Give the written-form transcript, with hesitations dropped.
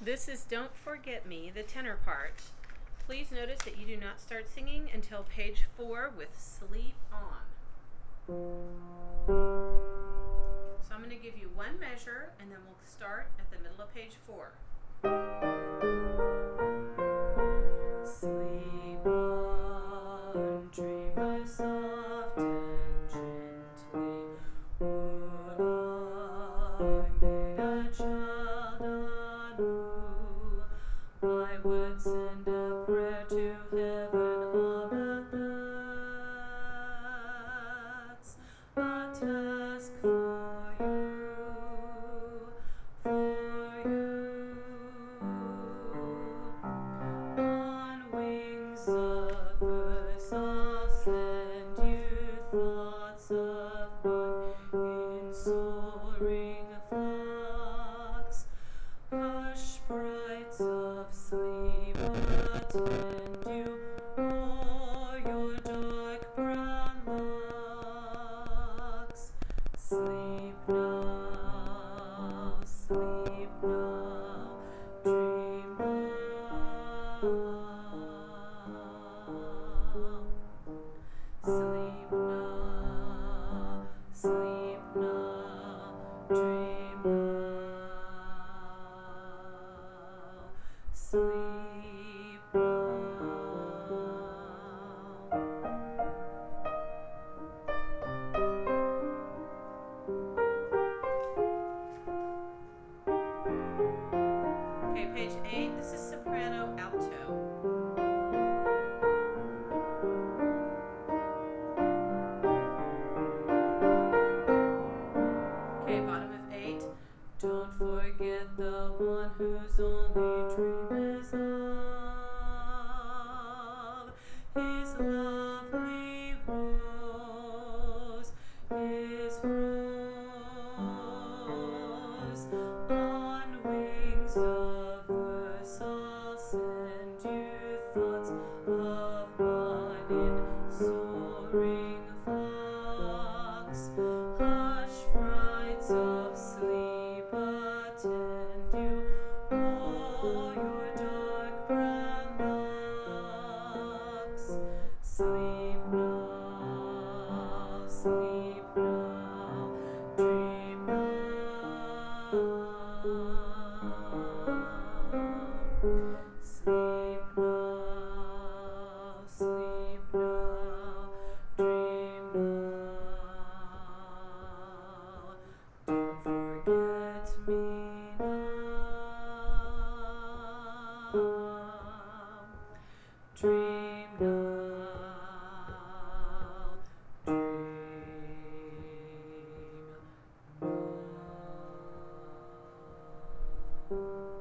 This is Don't Forget Me, the tenor part. Please notice that you do not start singing until page 4 with Sleep On. So I'm going to give you one measure and then we'll start at the middle of page 4. Sleep on, dreamer soft and gently. Would I made a child anew, I would send a prayer to heaven, oh, but that's a task for you, for you. On wings of verse I'll send you thoughts of one in soaring flux. Hush, brights of sleep, attend you o'er your dark brown locks. Sleep now, dream now. Sleep now, dream now. Sleep Okay, page 8, this is soprano alto. Okay, bottom of 8. Don't forget the one whose only dream is love. His lovely rose, his rose. On wings of verse I'll send you thoughts of one in soaring flux. Hush, brights of sleep, attend you o'er your dark brown locks. Sleep now, dream now. Sleep now, dream now. Don't forget me now. Dream now, dream now.